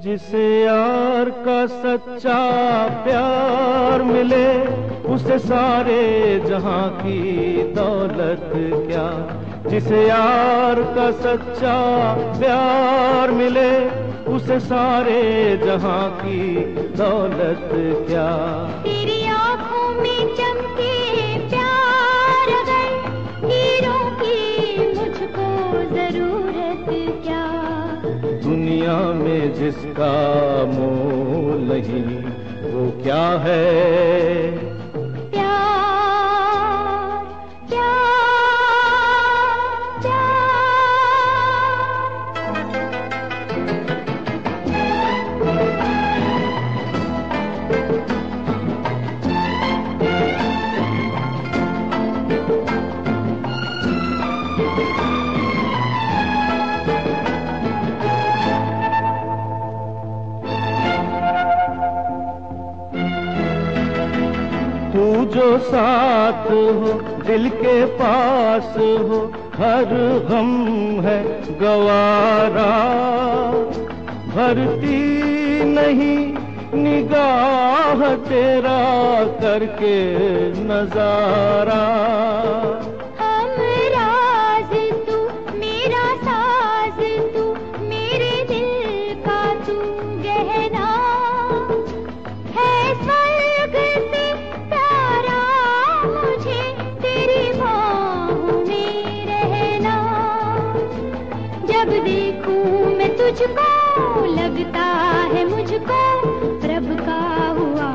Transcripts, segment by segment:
जिसे यार का सच्चा प्यार मिले उसे सारे जहां की दौलत क्या। जिसे यार का सच्चा प्यार मिले उसे सारे जहां की दौलत क्या। तेरी आंखों में चमके प्यार अगर हीरों की मुझको जरूरत क्या। दुनिया में जिसका मोल नहीं वो क्या है। तू जो साथ हो दिल के पास हो हर गम है गवारा। भरती नहीं निगाह तेरा करके नजारा। जब देखूं मैं तुझको लगता है मुझको रब का हुआ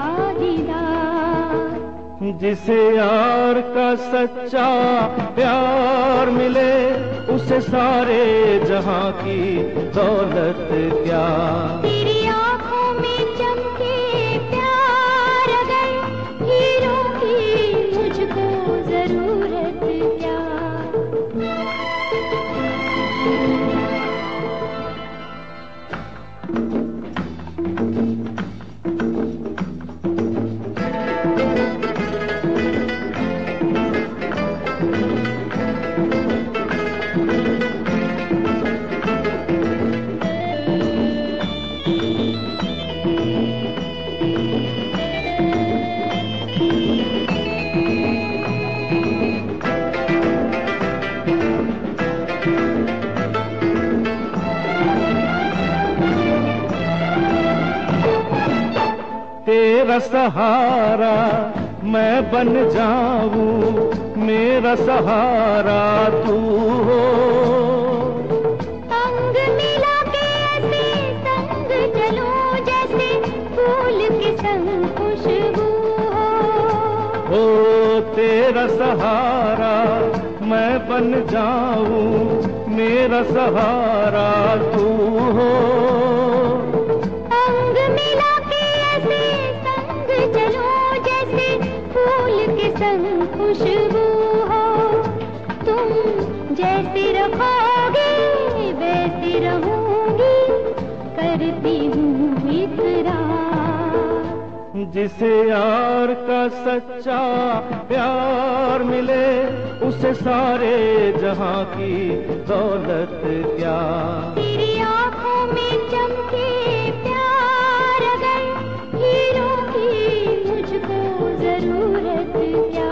दीदार। जिसे यार का सच्चा प्यार मिले उसे सारे जहां की दौलत क्या। तेरी आंखों में चमके प्यार अगर हीरों की मुझको जरूरत क्या। तेरा सहारा मैं बन जाऊं मेरा सहारा तू हो। संग मिला के ऐसे संग चलूं जैसे फूल के संग खुशबू हो। ओ तेरा सहारा मैं बन जाऊं मेरा सहारा तू हो। संग मिला संग खुशबू हो। तुम जैसे रखोगे वैसे रहूंगी करती हूँ इकरार। जिसे यार का सच्चा प्यार मिले उसे सारे जहां की दौलत क्या। तेरी आंखों में चमके प्यार अगर हीरों की मुझको जरूरत क्या।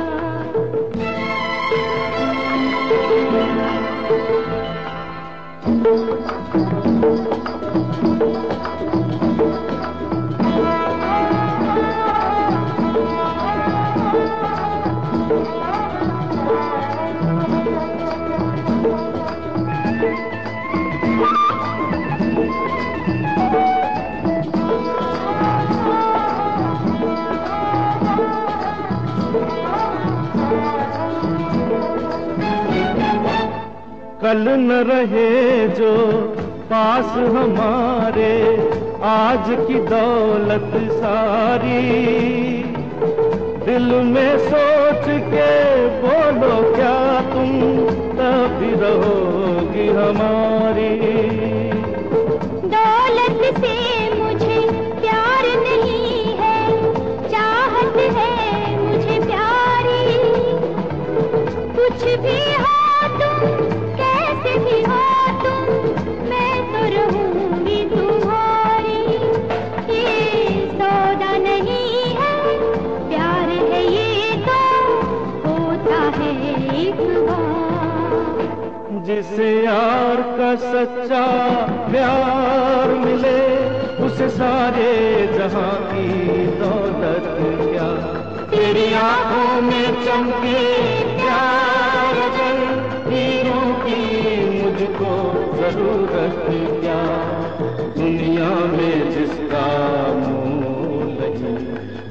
कल न रहे जो पास हमारे आज की दौलत सारी। दिल में सोच के बोलो क्या तुम तभी रहोगी हमारी। दौलत से मुझे प्यार नहीं है चाहत है मुझे प्यारी। कुछ भी हो तुम कैसे भी हो तुम मैं तो रहूंगी तुम्हारी। जिसे यार का सच्चा प्यार मिले, उसे सारे जहां की दौलत क्या। तेरी आंखों में चमके प्यार जल, हीरों की मुझको जरूरत क्या। दुनिया में जिसका मोल नहीं,